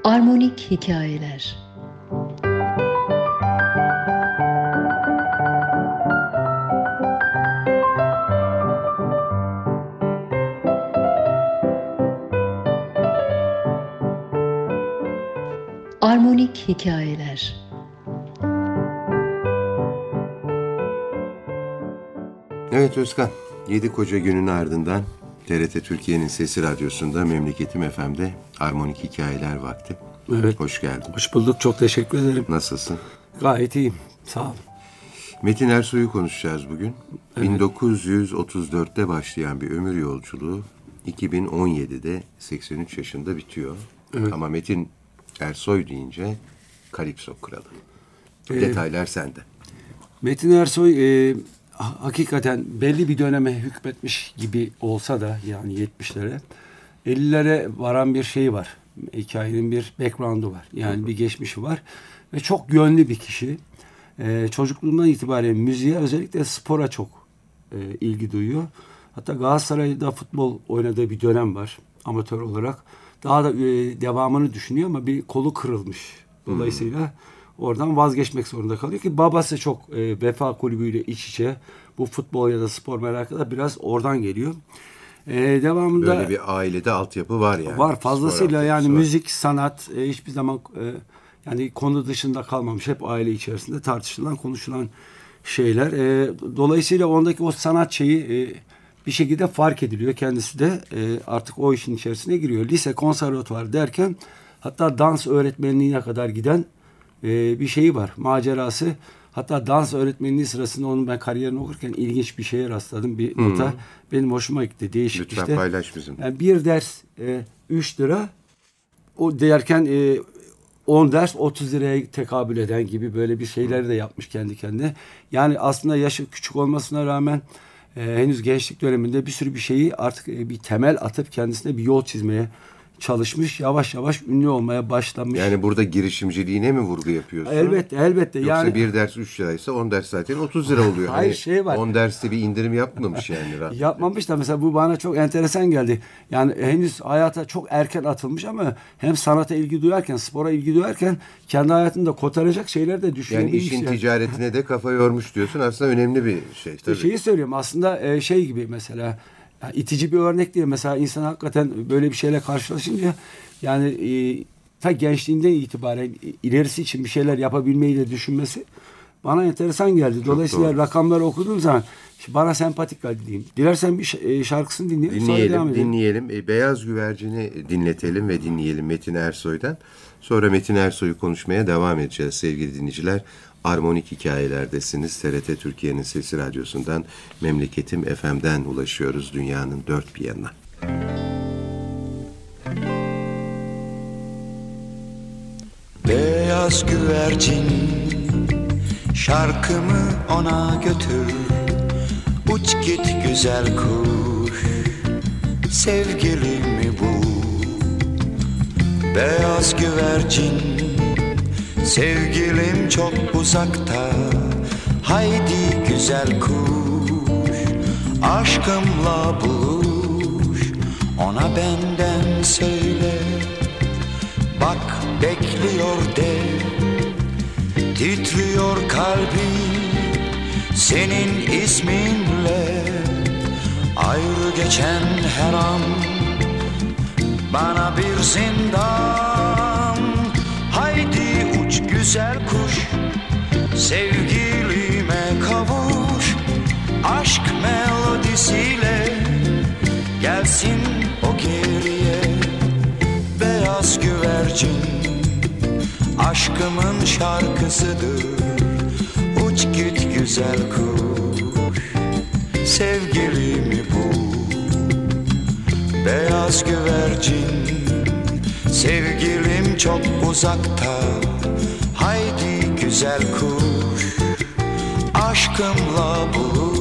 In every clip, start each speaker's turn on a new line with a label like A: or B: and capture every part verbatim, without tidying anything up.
A: Armonik Hikayeler. Armonik Hikayeler.
B: Evet Özkan, yedi koca günün ardından T R T Türkiye'nin Sesi Radyosu'nda Memleketim F M'de Armonik Hikayeler vakti.
C: Evet.
B: Hoş geldin.
C: Hoş bulduk, çok teşekkür ederim.
B: Nasılsın?
C: Gayet iyiyim, sağ ol.
B: Metin Ersoy'u konuşacağız bugün.
C: Evet.
B: bin dokuz yüz otuz dörtte başlayan bir ömür yolculuğu iki bin on yedide seksen üç yaşında bitiyor. Evet. Ama Metin Ersoy deyince Kalipso Kralı. Ee, Detaylar sende.
C: Metin Ersoy e, hakikaten belli bir döneme hükmetmiş gibi olsa da, yani yetmişlere, ellilere varan bir şeyi var. Hikayenin bir background'u var. Yani Hı-hı. bir geçmişi var. Ve çok yönlü bir kişi. Ee, çocukluğundan itibaren müziğe, özellikle spora çok e, ilgi duyuyor. Hatta Galatasaray'da futbol oynadığı bir dönem var amatör olarak. Daha da e, devamını düşünüyor ama bir kolu kırılmış. Dolayısıyla Hı-hı. oradan vazgeçmek zorunda kalıyor ki babası çok e, Vefa Kulübü'yle iç içe. Bu futbol ya da spor merakı da biraz oradan geliyor. Ee, devamında
B: böyle bir ailede altyapı var yani.
C: Var fazlasıyla, yani var. Müzik, sanat e, hiçbir zaman e, yani konu dışında kalmamış. Hep aile içerisinde tartışılan, konuşulan şeyler. E, dolayısıyla ondaki o sanat şeyi e, bir şekilde fark ediliyor. Kendisi de e, artık o işin içerisine giriyor. Lise, konservatuvar derken hatta dans öğretmenliğine kadar giden e, bir şeyi var. Macerası. Hatta dans öğretmenliği sırasında onun ben kariyerini okurken ilginç bir şeye rastladım. Bir hmm. nota benim hoşuma gitti. Değişik
B: Lütfen
C: işte.
B: paylaş bizim.
C: Yani bir ders e, üç lira. O derken e, on ders otuz liraya tekabül eden gibi böyle bir şeyleri de yapmış kendi kendine. Yani aslında yaşı küçük olmasına rağmen e, henüz gençlik döneminde bir sürü bir şeyi artık e, bir temel atıp kendisine bir yol çizmeye çalışmış, yavaş yavaş ünlü olmaya başlamış.
B: Yani burada girişimciliğine mi vurgu yapıyorsun?
C: Elbette, elbette.
B: Yoksa
C: yani
B: bir ders üç liraysa on ders zaten otuz lira oluyor.
C: Hayır,
B: hani
C: şey var.
B: on derste bir indirim yapmamış yani. Rahat.
C: Yapmamış da mesela bu bana çok enteresan geldi. Yani henüz hayata çok erken atılmış ama hem sanata ilgi duyarken, spora ilgi duyarken kendi hayatını da kotaracak şeyler de düşünebilmiş.
B: Yani işin yani. ticaretine de kafa yormuş diyorsun. Aslında önemli bir şey tabii.
C: Şeyi söylüyorum aslında şey gibi mesela, yani itici bir örnek değil. Mesela insan hakikaten böyle bir şeyle karşılaşınca yani e, ta gençliğinden itibaren ilerisi için bir şeyler yapabilmeyi de düşünmesi bana enteresan geldi. Çok Dolayısıyla doğru. Rakamları okuduğum zaman bana sempatik geldi diyeyim. Dilersen bir şarkısını dinleyelim.
B: Dinleyelim,
C: sonra devam edelim.
B: dinleyelim. E, Beyaz Güvercin'i dinletelim ve dinleyelim Metin Ersoy'dan. Sonra Metin Ersoy'u konuşmaya devam edeceğiz sevgili dinleyiciler. Armonik Hikayelerdesiniz. T R T Türkiye'nin Sesi Radyosu'ndan, Memleketim F M'den ulaşıyoruz dünyanın dört bir yanına.
D: Beyaz güvercin, şarkımı ona götür. Uç git güzel kuş, sevgilimi bul. Beyaz güvercin, sevgilim çok uzakta. Haydi güzel kuş, aşkımla buluş. Ona benden söyle, bak bekliyor de. Titriyor kalbim senin isminle. Ayrı geçen her an bana bir zindan. Haydi uç güzel kuş, sevgilime kavuş. Aşk melodisiyle gelsin o geriye. Beyaz güvercin aşkımın şarkısıdır. Uç git güzel kuş, sevgilimi bul. Beyaz güvercin, sevgilim çok uzakta. Haydi güzel kuş, aşkımla buluş.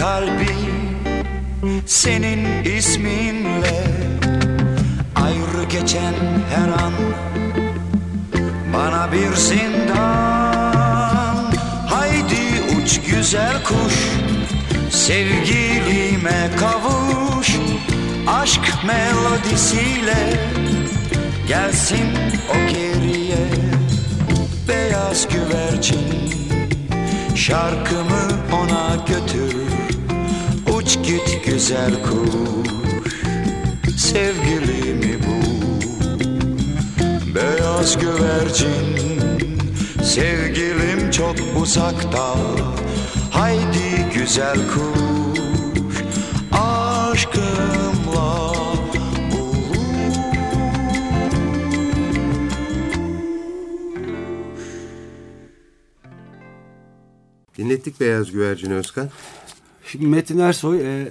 D: kalbim senin isminle ayrı geçen her an bana bir zindan. Haydi uç güzel kuş, sevgilime kavuş. Aşk melodisiyle gelsin o geriye. Beyaz güvercin, şarkımı ona götür. Uç git güzel kuş, sevgilimi bul. Beyaz güvercin, sevgilim çok uzakta. Haydi güzel kuş, aşkımla bul.
B: Dinlettik Beyaz Güvercin Özkan.
C: Şimdi Metin Ersoy e,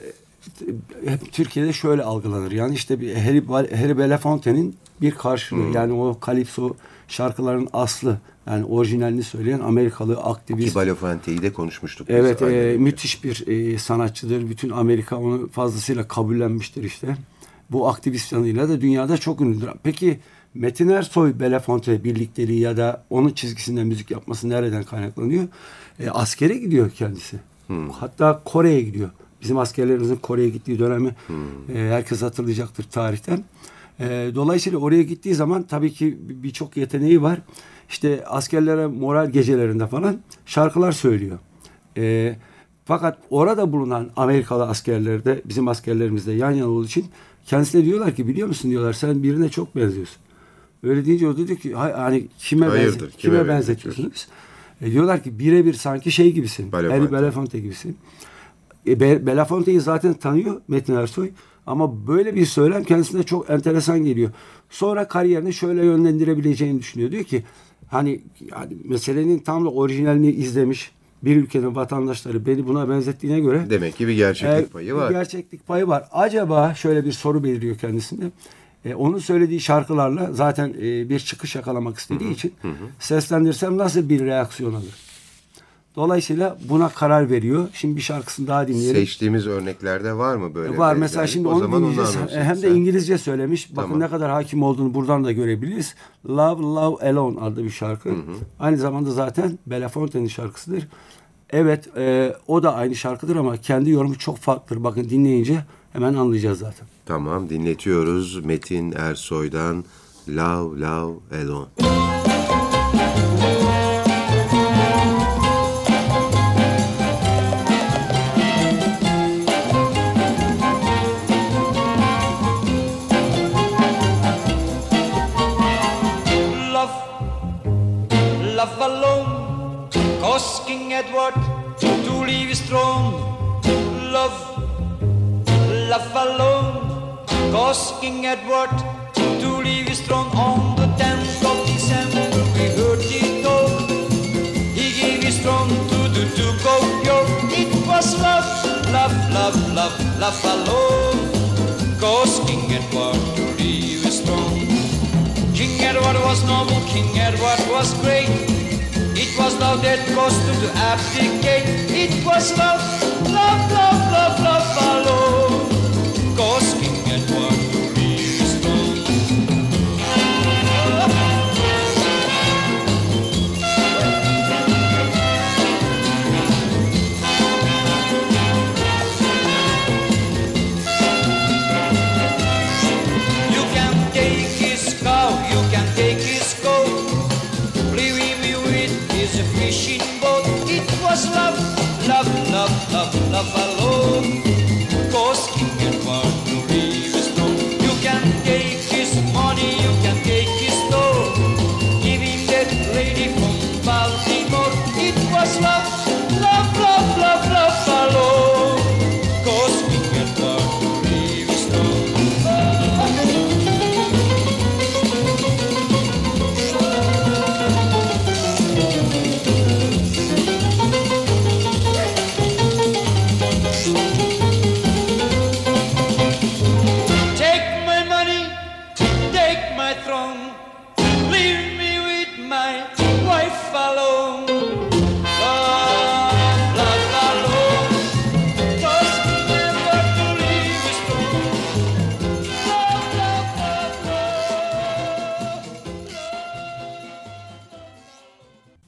C: hep Türkiye'de şöyle algılanır. Yani işte bir Harry, Harry Belafonte'nin bir karşılığı. Hmm. Yani o Kalipso şarkıların aslı. Yani orijinalini söyleyen Amerikalı aktivist.
B: Ki Belafonte'yi de konuşmuştuk.
C: Evet, e, müthiş bir e, sanatçıdır. Bütün Amerika onu fazlasıyla kabullenmiştir işte. Bu aktivist yanıyla da dünyada çok ünlüdür. Peki Metin Ersoy Belafonte birlikteliği ya da onun çizgisinden müzik yapması nereden kaynaklanıyor? E, askere gidiyor kendisi. Hmm. Hatta Kore'ye gidiyor. Bizim askerlerimizin Kore'ye gittiği dönemi hmm. e, herkes hatırlayacaktır tarihten. E, dolayısıyla oraya gittiği zaman tabii ki birçok yeteneği var. İşte askerlere moral gecelerinde falan şarkılar söylüyor. E, fakat orada bulunan Amerikalı askerler de bizim askerlerimizle yan yana olduğu için kendisine diyorlar ki biliyor musun diyorlar sen birine çok benziyorsun. Öyle deyince o diyor ki hani kime,
B: Hayırdır,
C: benze-
B: kime,
C: kime benzetiyorsunuz? E, diyorlar ki birebir sanki şey gibisin.
B: Belafonte.
C: Harry Belafonte gibisin. E, Be- Belafonte'yi zaten tanıyor Metin Ersoy. Ama böyle bir söylem kendisine çok enteresan geliyor. Sonra kariyerini şöyle yönlendirebileceğini düşünüyor. Diyor ki hani yani meselenin tam da orijinalini izlemiş bir ülkenin vatandaşları beni buna benzettiğine göre
B: demek ki bir gerçeklik
C: e,
B: payı var.
C: Bir gerçeklik payı var. Acaba şöyle bir soru beliriyor kendisinde. E, onun söylediği şarkılarla zaten e, bir çıkış yakalamak istediği hı hı, için hı. seslendirsem nasıl bir reaksiyon alır? Dolayısıyla buna karar veriyor. Şimdi bir şarkısını daha dinleyelim.
B: Seçtiğimiz örneklerde var mı böyle?
C: Var. Mesela şimdi onu dinleyeceğiz.
B: Onu
C: Hem de İngilizce söylemiş. Bakın
B: tamam.
C: ne kadar hakim olduğunu buradan da görebiliriz. Love, Love Alone adlı bir şarkı. Hı hı. Aynı zamanda zaten Belafonte'nin şarkısıdır. Evet e, o da aynı şarkıdır ama kendi yorumu çok farklıdır. Bakın dinleyince hemen anlayacağız zaten.
B: Tamam dinletiyoruz Metin Ersoy'dan Love, Love Alone.
E: Love alone, caused King Edward to leave his throne. Love, love alone, caused King Edward to leave his throne. On the tenth of December we heard it all. He gave his throne to the Duke of York. It was love, love, love, love, love alone, caused King Edward to leave his throne. King Edward was noble, King Edward was great. It was love that caused him to abdicate. It was love, love, love, love, love alone, caused King Edward to leave his throne. You can take his cow, you can take his goat, leave him with his fishing boat. It was love, love, love, love, love alone.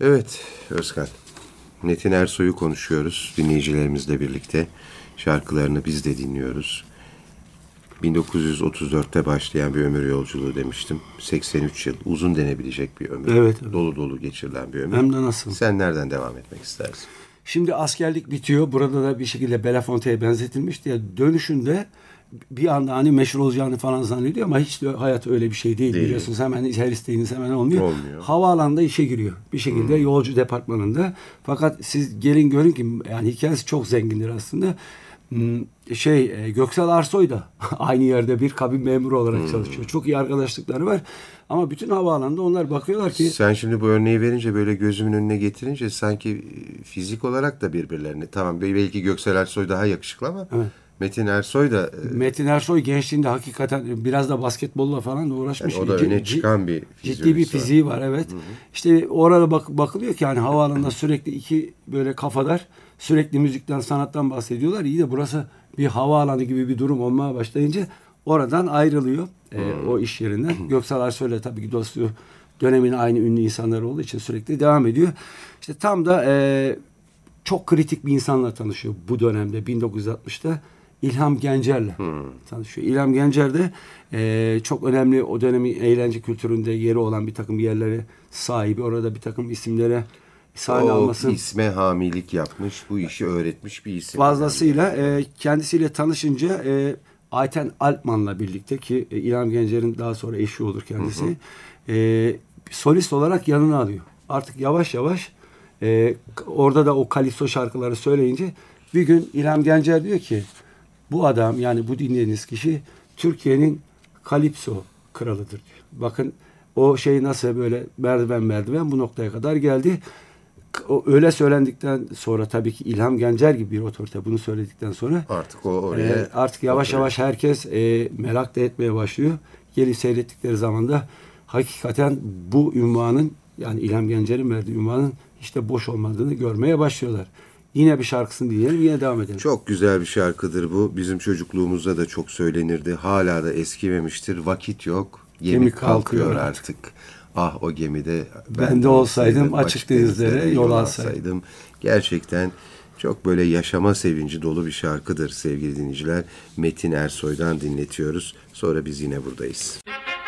B: Evet Özkan, Metin Ersoy'u konuşuyoruz dinleyicilerimizle birlikte. Şarkılarını biz de dinliyoruz. bin dokuz yüz otuz dörtte başlayan bir ömür yolculuğu demiştim. seksen üç yıl, uzun denebilecek bir ömür.
C: Evet, evet.
B: Dolu dolu geçirilen bir ömür.
C: Hem de nasıl?
B: Sen nereden devam etmek istersin?
C: Şimdi askerlik bitiyor. Burada da bir şekilde Belafonte'ye benzetilmişti ya. Dönüşünde bir anda hani meşhur olacağını falan zannediyor ama hiç de hayat öyle bir şey değil,
B: Değil.
C: biliyorsunuz. Hemen her isteğiniz hemen olmuyor.
B: Olmuyor.
C: Havaalanında işe giriyor. Bir şekilde hmm. yolcu departmanında. Fakat siz gelin görün ki yani hikayesi çok zengindir aslında. Şey Göksel Arsoy da aynı yerde bir kabin memuru olarak hmm. çalışıyor. Çok iyi arkadaşlıkları var. Ama bütün havaalanında onlar bakıyorlar ki...
B: Sen şimdi bu örneği verince böyle gözümün önüne getirince sanki fizik olarak da birbirlerini... Tamam belki Göksel Ersoy daha yakışıklı ama evet. Metin Ersoy da...
C: Metin Ersoy gençliğinde hakikaten biraz da basketbolla falan da uğraşmış.
B: Yani o da öne çıkan bir
C: ciddi bir fiziği var, var evet. Hı hı. İşte orada bak, bakılıyor ki yani havaalanında sürekli iki böyle kafadar sürekli müzikten, sanattan bahsediyorlar. İyi de burası bir havaalanı gibi bir durum olmaya başlayınca oradan ayrılıyor e, o iş yerinden. Göksel Ersoy'la tabii ki dostluğu dönemin aynı ünlü insanlar olduğu için sürekli devam ediyor. İşte tam da e, çok kritik bir insanla tanışıyor bu dönemde bin dokuz yüz altmışta. İlham Gencer'le hmm. tanışıyor. İlham Gencer de e, çok önemli o dönemin eğlence kültüründe yeri olan bir takım yerlere sahibi. Orada bir takım isimlere sahne
B: o
C: alması.
B: isme hamilik yapmış, bu işi öğretmiş bir isim.
C: Fazlasıyla e, kendisiyle tanışınca e, Ayten Alpman'la birlikte ki e, İlham Gencer'in daha sonra eşi olur kendisi. Hı hı. E, solist olarak yanına alıyor. Artık yavaş yavaş e, orada da o kalipso şarkıları söyleyince bir gün İlham Gencer diyor ki bu adam yani bu dinlediğiniz kişi Türkiye'nin kalipso kralıdır diyor. Bakın o şey nasıl böyle merdiven merdiven bu noktaya kadar geldi. O öyle söylendikten sonra tabii ki İlham Gencer gibi bir otorite bunu söyledikten sonra
B: artık o oraya
C: e, artık yavaş otorite. yavaş herkes e, merak da etmeye başlıyor. Gelip seyrettikleri zaman da hakikaten bu ünvanın yani İlham Gencer'in verdiği ünvanın işte boş olmadığını görmeye başlıyorlar. Yine bir şarkısını dinleyelim, yine devam edelim.
B: Çok güzel bir şarkıdır bu. Bizim çocukluğumuzda da çok söylenirdi. Hala da eskimemiştir. Vakit yok, gemi, gemi kalkıyor, kalkıyor artık. artık. Ah o gemide
C: ben, ben de olsaydım, olsaydım açık denizlere yol alsaydım. alsaydım.
B: Gerçekten çok böyle yaşama sevinci dolu bir şarkıdır sevgili dinleyiciler. Metin Ersoy'dan dinletiyoruz. Sonra biz yine buradayız.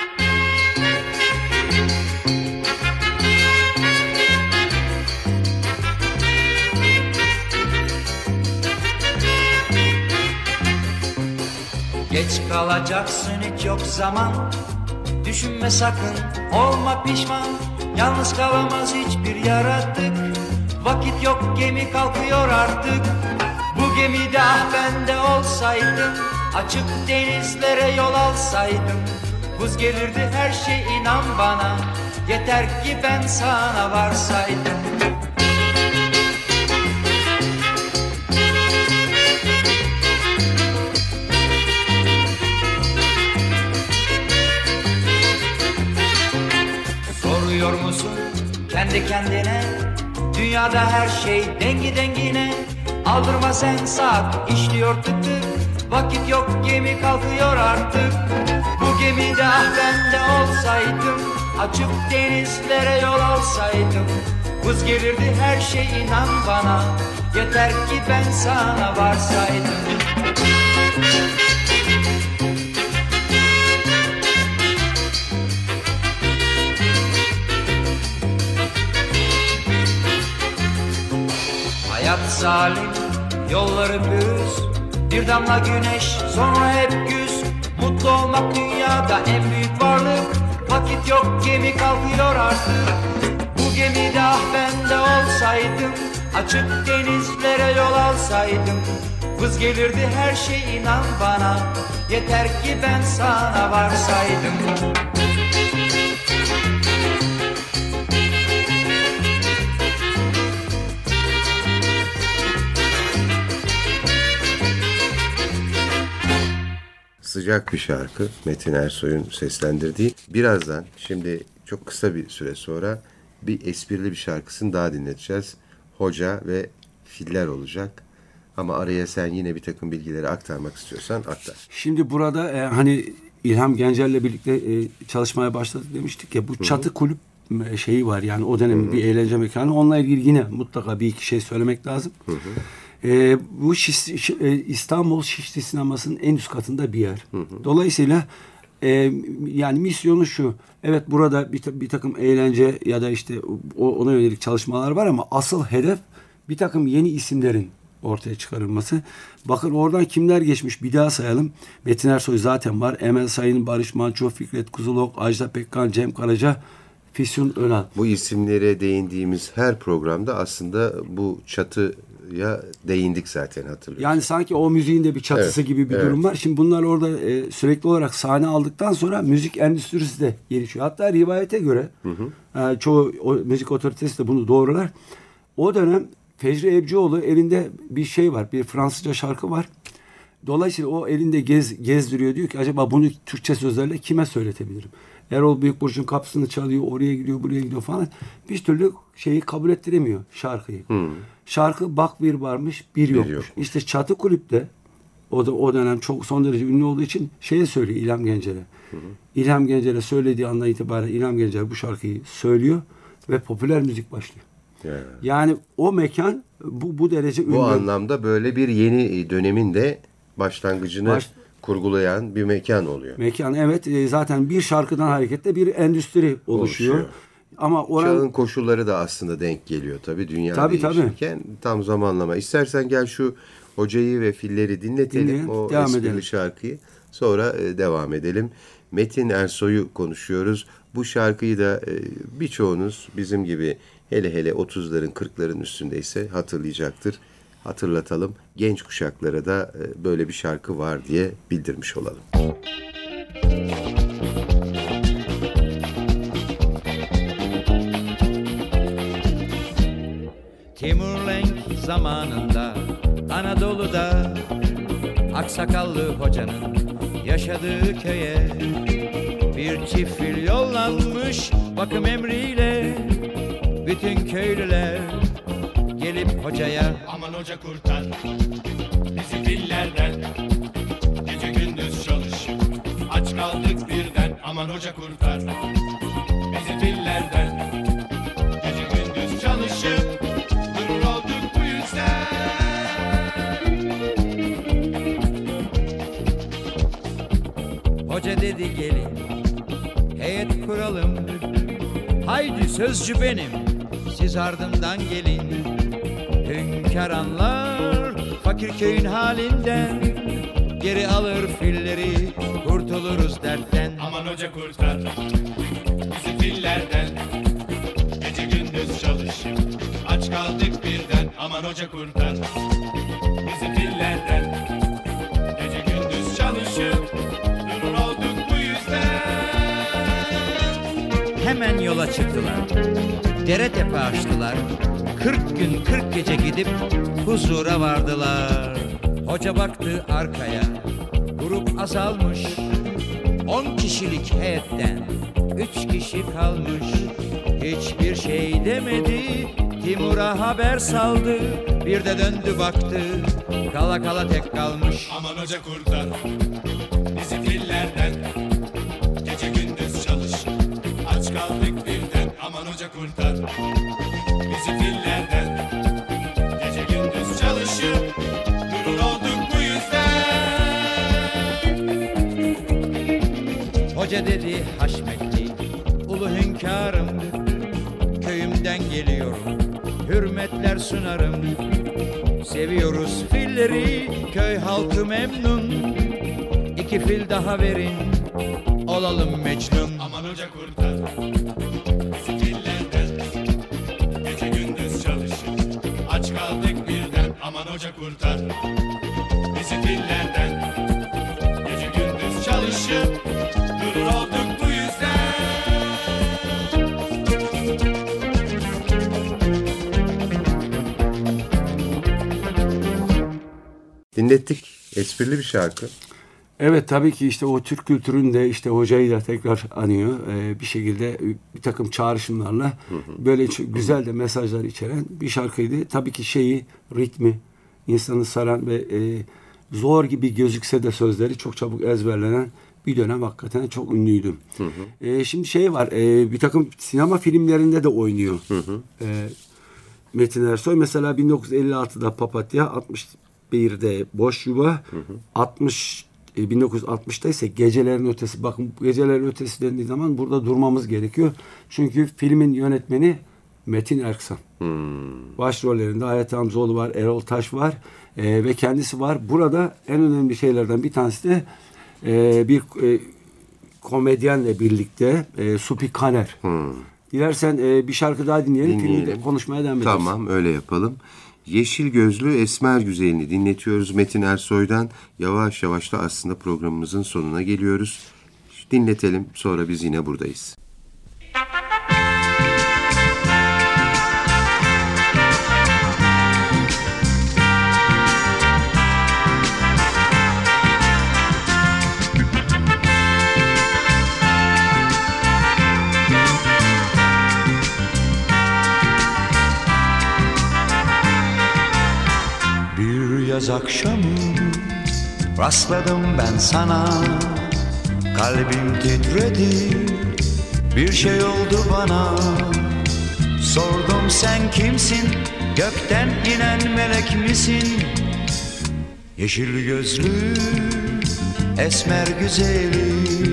E: Geç kalacaksın hiç yok zaman. Düşünme sakın olma pişman. Yalnız kalamaz hiçbir yaratık. Vakit yok gemi kalkıyor artık. Bu gemide ah ben de olsaydım. Açık denizlere yol alsaydım. Buz gelirdi her şey inan bana. Yeter ki ben sana varsaydım. Soruyor musun kendi kendine? Dünyada her şey dengi dengine. Aldırma sen saat işliyor tık tık. Vakit yok gemi kalkıyor artık. Bu gemide ah ben de olsaydım. Açık denizlere yol alsaydım. Buz gelirdi her şey inan bana. Yeter ki ben sana varsaydım. Hayat zalim, yolları pürüz. Bir damla güneş, sonra hep güz. Mutlu olmak dünyada en büyük varlık. Vakit yok, gemi kalkıyor artık. Bu gemide ah ben de olsaydım. Açık denizlere yol alsaydım. Vız gelirdi her şey inan bana. Yeter ki ben sana varsaydım.
B: Sıcak bir şarkı Metin Ersoy'un seslendirdiği. Birazdan şimdi çok kısa bir süre sonra bir esprili bir şarkısını daha dinleteceğiz. Hoca ve filler olacak. Ama araya sen yine bir takım bilgileri aktarmak istiyorsan aktar.
C: Şimdi burada e, hani İlham Gencer'le birlikte e, çalışmaya başladık demiştik ya. Bu Çatı Kulüp şeyi var. Yani o dönemin hı hı. bir eğlence mekanı. Onunla ilgili yine mutlaka bir iki şey söylemek lazım. Hı hı. Ee, bu Şiş, Ş, İstanbul Şişli Sineması'nın en üst katında bir yer. Hı hı. Dolayısıyla e, yani misyonu şu. Evet, burada bir, bir takım eğlence ya da işte o, ona yönelik çalışmalar var ama asıl hedef bir takım yeni isimlerin ortaya çıkarılması. Bakın oradan kimler geçmiş bir daha sayalım. Metin Ersoy zaten var. Emel Sayın, Barış Manço, Fikret Kuzulok, Ajda Pekkan, Cem Karaca, Füsun Önal.
B: Bu isimlere değindiğimiz her programda aslında bu çatıya değindik zaten, hatırlıyorsunuz.
C: Yani sanki o müziğin de bir çatısı evet, gibi bir evet. durum var. Şimdi bunlar orada e, sürekli olarak sahne aldıktan sonra müzik endüstrisi de gelişiyor. Hatta rivayete göre hı hı. E, çoğu o, müzik otoritesi de bunu doğrular. O dönem Fecri Ebcioğlu elinde bir şey var. Bir Fransızca şarkı var. Dolayısıyla o elinde gez, gezdiriyor. Diyor ki acaba bunu Türkçe sözlerle kime söyletebilirim? Erol Büyükburç'un kapısını çalıyor. Oraya gidiyor, buraya gidiyor falan. Bir türlü şeyi kabul ettiremiyor şarkıyı. Hmm. Şarkı bak bir varmış, bir yokmuş. bir yokmuş. İşte Çatı Kulüp'te o da o dönem çok son derece ünlü olduğu için şeye söylüyor İlham Gencer'e. Hı hı. İlham Gencer'e söylediği andan itibaren İlham Gencer bu şarkıyı söylüyor ve popüler müzik başlıyor. Yani, yani o mekan bu bu derece ünlü.
B: Bu anlamda böyle bir yeni dönemin de başlangıcını Baş... kurgulayan bir mekan oluyor.
C: Mekan evet, zaten bir şarkıdan hareketle bir endüstri oluşuyor. oluşuyor. Ama oran...
B: Çağın koşulları da aslında denk geliyor tabii, dünya tabii, değişirken tabii. tam zamanlama. İstersen gel şu Hocayı ve Filleri dinletelim. Dinleyelim, o esprili edelim. şarkıyı. Sonra e, devam edelim. Metin Ersoy'u konuşuyoruz. Bu şarkıyı da e, birçoğunuz bizim gibi hele hele otuzların kırkların üstündeyse hatırlayacaktır. Hatırlatalım. Genç kuşaklara da e, böyle bir şarkı var diye bildirmiş olalım.
F: Timur Lenk zamanında Anadolu'da aksakallı hocanın yaşadığı köye bir çift fil yollanmış bakım emriyle. Bütün köylüler gelip hocaya
G: aman hoca kurtar bizi fillerden, gece gündüz çalış aç kaldık birden, aman hoca kurtar bizi fillerden, gece gündüz çalışıp durur olduk bu yüzden.
F: Hoca dedi gelin heyet kuralım, haydi sözcü benim, siz ardımdan gelin. Hünkâr anlar fakir köyün halinden, geri alır filleri, kurtuluruz dertten.
G: Aman hoca kurtar bizi fillerden, gece gündüz çalışıp aç kaldık birden, aman hoca kurtar bizi fillerden, gece gündüz çalışıp durur olduk bu yüzden.
F: Hemen yola çıktılar, dere tepe açtılar, kırk gün kırk gece gidip huzura vardılar. Hoca baktı arkaya, grup azalmış, on kişilik heyetten üç kişi kalmış. Hiçbir şey demedi, Timur'a haber saldı, bir de döndü baktı, kala kala tek kalmış.
G: Aman hoca kurtar bizi fillerden, gece gündüz çalış aç kaldık birden, aman hoca kurtar bizi fillerden, gece gündüz çalışıp durur olduk bu yüzden.
F: Hoca dedi haşmetli ulu hünkârım, köyümden geliyorum, hürmetler sunarım. Seviyoruz filleri, köy halkı memnun, İki fil daha verin, olalım Mecnun.
G: Aman hoca kurtar bizi fillerden, gece gündüz çalışıp aç kaldık birden, aman hoca kurtar bizi fillerden, gece gündüz çalışıp durur olduk bu yüzden.
B: Dinlettik. Esprili bir şarkı.
C: Evet, tabii ki işte o Türk kültüründe işte hocayı da tekrar anıyor. Ee, bir şekilde bir takım çağrışımlarla hı hı. böyle güzel de mesajlar içeren bir şarkıydı. Tabii ki şeyi, ritmi, insanı saran ve e, zor gibi gözükse de sözleri çok çabuk ezberlenen bir dönem hakikaten çok ünlüydüm. Hı hı. E, şimdi şey var, e, bir takım sinema filmlerinde de oynuyor. Hı hı. E, Metin Ersoy mesela bin dokuz yüz elli altıda Papatya, altmış birde Boş Yuva, hı hı. altmış bin dokuz yüz altmışta ise Gecelerin Ötesi. Bakın Gecelerin Ötesi dendiği zaman burada durmamız gerekiyor. Çünkü filmin yönetmeni Metin Erksan. Hmm. Başrollerinde Hayat Hamzoğlu var, Erol Taş var e, ve kendisi var. Burada en önemli şeylerden bir tanesi de e, bir e, komedyenle birlikte e, Supi Kaner. Hmm. Dilersen e, bir şarkı daha dinleyelim. dinleyelim. Filmde konuşmaya devam ederiz.
B: Tamam, öyle yapalım. Yeşil Gözlü Esmer Güzelini dinletiyoruz Metin Ersoy'dan. Yavaş yavaş da aslında programımızın sonuna geliyoruz. Dinletelim, sonra biz yine buradayız.
D: Yaz akşamı rastladım ben sana, kalbim titredi, bir şey oldu bana. Sordum sen kimsin, gökten inen melek misin? Yeşil gözlü esmer güzeli.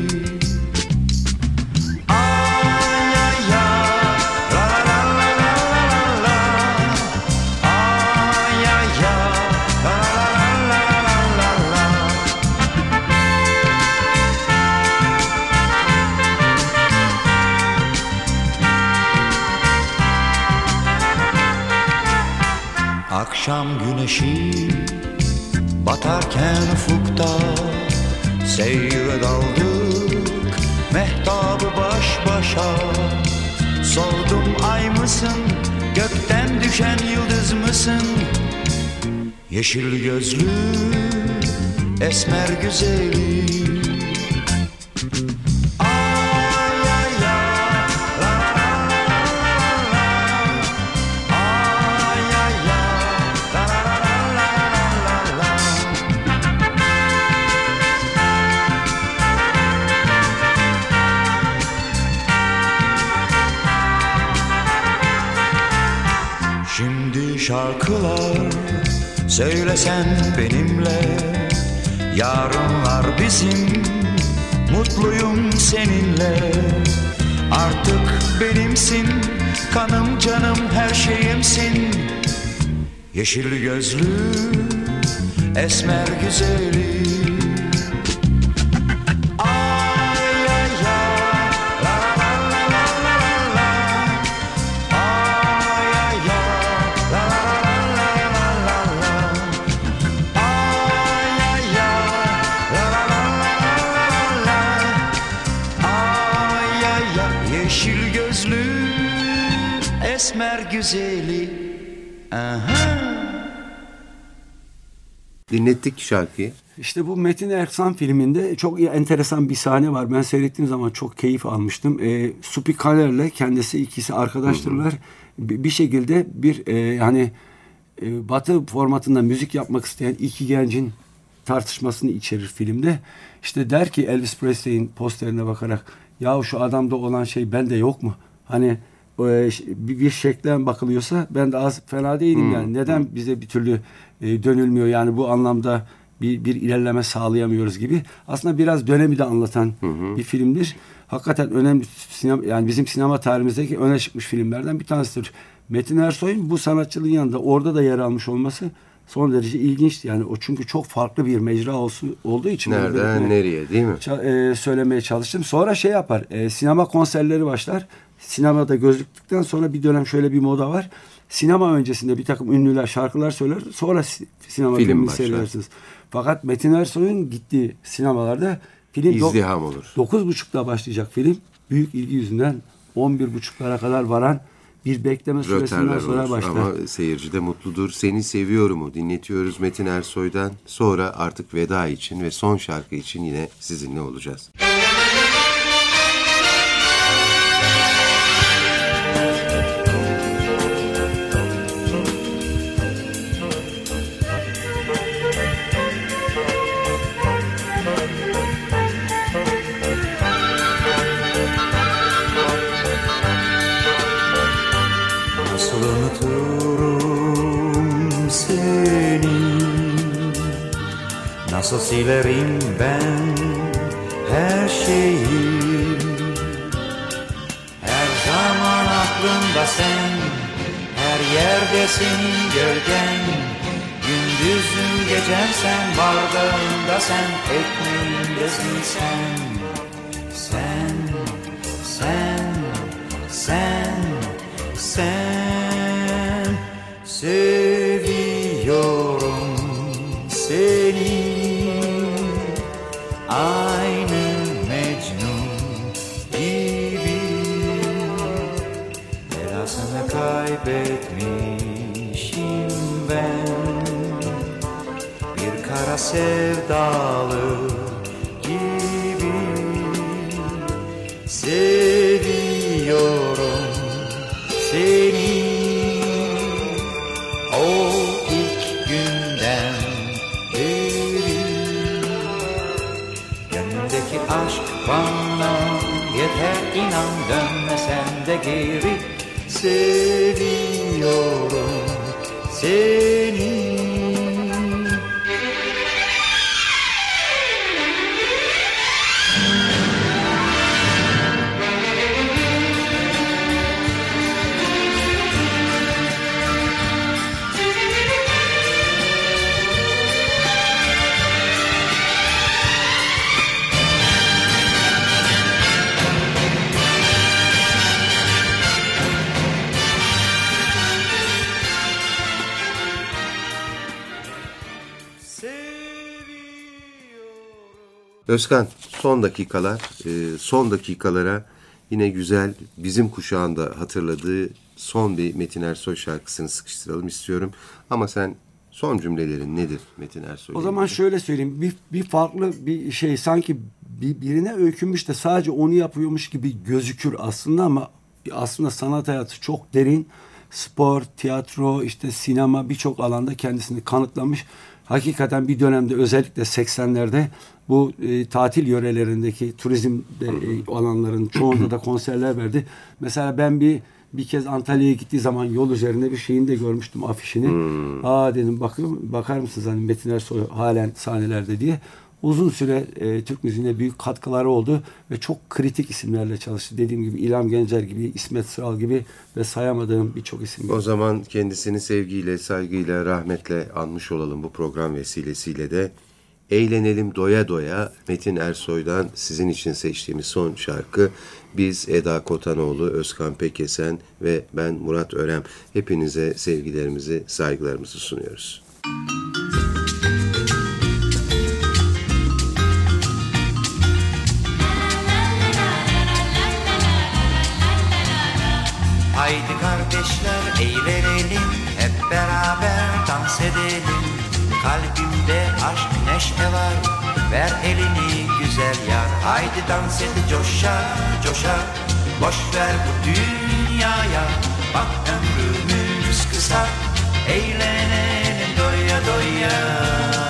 D: Akşam güneşi batarken ufukta seyre daldık mehtabı baş başa. Sordum ay mısın, gökten düşen yıldız mısın? Yeşil gözlü esmer güzeli. Şarkılar söylesen benimle, yarınlar bizim, mutluyum seninle. Artık benimsin, kanım canım her şeyimsin. Yeşil gözlü esmer güzeli. Esmer güzeli. Aha.
B: Dinlettik şarkıyı.
C: İşte bu Metin Erksan filminde çok enteresan bir sahne var. Ben seyrettiğim zaman çok keyif almıştım. E, Supi Kaner'le kendisi ikisi arkadaştırlar. Hı hı. Bir şekilde bir e, yani e, Batı formatında müzik yapmak isteyen iki gencin tartışmasını içerir filmde. İşte der ki Elvis Presley'in posterine bakarak, ya şu adamda olan şey bende yok mu? Hani bir şeklen bakılıyorsa ben de az fena değilim hmm. yani. Neden hmm. bize bir türlü e, dönülmüyor yani bu anlamda bir, bir ilerleme sağlayamıyoruz gibi. Aslında biraz dönemi de anlatan hmm. bir filmdir. Hakikaten önemli sinema, yani bizim sinema tarihimizdeki öne çıkmış filmlerden bir tanesidir. Metin Ersoy'un bu sanatçılığın yanında orada da yer almış olması son derece ilginçti. Yani o çünkü çok farklı bir mecra olsun, olduğu için.
B: Nereden nereye değil mi?
C: E, söylemeye çalıştım. Sonra şey yapar. E, sinema konserleri başlar. Sinemada gözüktükten sonra bir dönem şöyle bir moda var. Sinema öncesinde bir takım ünlüler şarkılar söyler. Sonra sinema film filmini seyredersiniz. Fakat Metin Ersoy'un gittiği sinemalarda film
B: İzdiham do- olur.
C: dokuz buçukta başlayacak film. Büyük ilgi yüzünden on bir buçuklara kadar varan bir bekleme süresinden sonra başlar.
B: Ama seyirci de mutludur. Seni seviyorumu dinletiyoruz Metin Ersoy'dan. Sonra artık veda için ve son şarkı için yine sizinle olacağız.
D: silerim ben her şeyi. Her zaman aklımda sen, her yerde senin gölgen. Gündüzüm gecem sen, bardağımda sen, ekmeğimdesin sen. Sen, sen, sen, sen. Seviyorum seni, aynı Mecnun gibi. Belasını kaybetmişim ben, bir kara sevdalı gibi. Seviyorum seni, o ilk günden beri. Gönlümdeki aşk bana yeter, inan dönmesen de geri. Seviyorum seni.
B: Özkan, son dakikalar, son dakikalara yine güzel, bizim kuşağın da hatırladığı son bir Metin Ersoy şarkısını sıkıştıralım istiyorum. Ama sen son cümlelerin nedir Metin Ersoy?
C: O zaman şöyle söyleyeyim, bir, bir farklı bir şey, sanki bir, birine öykünmüş de sadece onu yapıyormuş gibi gözükür aslında, ama aslında sanat hayatı çok derin. Spor, tiyatro, işte sinema, birçok alanda kendisini kanıtlamış. Hakikaten bir dönemde, özellikle seksenlerde bu e, tatil yörelerindeki turizm e, alanların çoğunda da konserler verdi. Mesela ben bir bir kez Antalya'ya gittiği zaman yol üzerinde bir şeyini de görmüştüm, afişini. Hmm. Aa dedim, bakın, bakar mısınız hani Metin Ersoy halen sahnelerde diye. Uzun süre e, Türk müziğine büyük katkıları oldu ve çok kritik isimlerle çalıştı. Dediğim gibi İlham Gencer gibi, İsmet Sıral gibi ve sayamadığım birçok isim.
B: O zaman kendisini sevgiyle, saygıyla, rahmetle anmış olalım bu program vesilesiyle de. Eğlenelim doya doya, Metin Ersoy'dan sizin için seçtiğimiz son şarkı. Biz Eda Kotanoğlu, Özkan Pekesen ve ben Murat Örem. Hepinize sevgilerimizi, saygılarımızı sunuyoruz.
D: Haydi kardeşler eğlenelim, hep beraber dans edelim. Kalbimde aşk neşe var, ver elini güzel yar. Haydi dans et coşa coşa, boş ver bu dünyaya. Bak ömrümüz kısa, eğlenelim doya doya.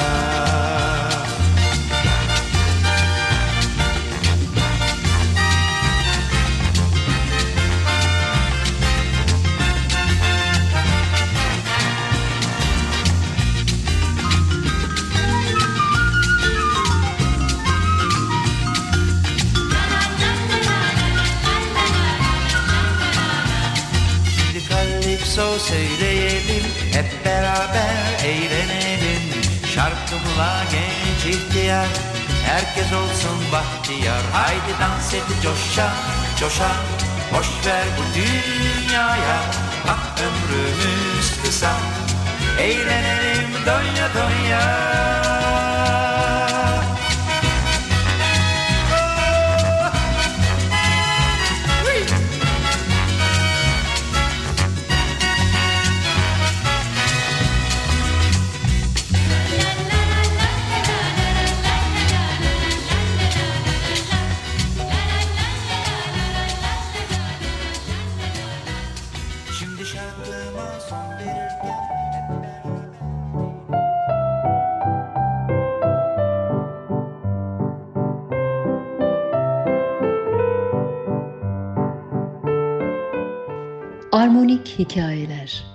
D: So söyleyelim, hep beraber eğlenelim. Şarkımla genç ihtiyar, herkes olsun bahtiyar. Haydi dans et coşa coşa, boş ver bu dünyaya. Bak ömrümüz kısa, eğlenelim doya doya.
A: Armonik hikayeler.